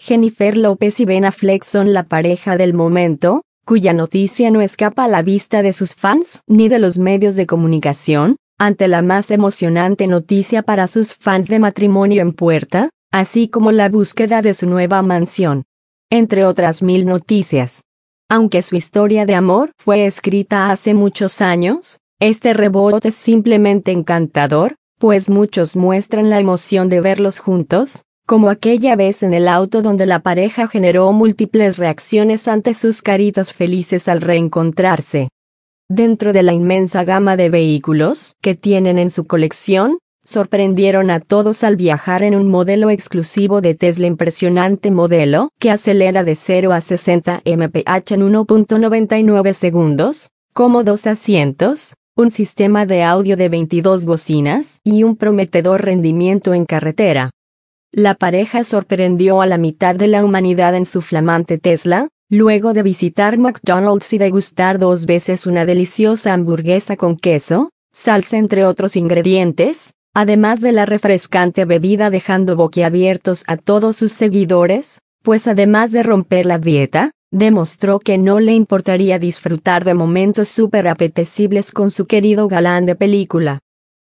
Jennifer López y Ben Affleck son la pareja del momento, cuya noticia no escapa a la vista de sus fans ni de los medios de comunicación, ante la más emocionante noticia para sus fans de matrimonio en puerta, así como la búsqueda de su nueva mansión. Entre otras 1000 noticias. Aunque su historia de amor fue escrita hace muchos años, este reboot es simplemente encantador, pues muchos muestran la emoción de verlos juntos, como aquella vez en el auto donde la pareja generó múltiples reacciones ante sus caritas felices al reencontrarse. Dentro de la inmensa gama de vehículos que tienen en su colección, sorprendieron a todos al viajar en un modelo exclusivo de Tesla, impresionante modelo que acelera de 0 a 60 mph en 1.99 segundos, cómodos asientos, un sistema de audio de 22 bocinas y un prometedor rendimiento en carretera. La pareja sorprendió a la mitad de la humanidad en su flamante Tesla, luego de visitar McDonald's y degustar 2 veces una deliciosa hamburguesa con queso, salsa entre otros ingredientes, además de la refrescante bebida, dejando boquiabiertos a todos sus seguidores, pues además de romper la dieta, demostró que no le importaría disfrutar de momentos súper apetecibles con su querido galán de película.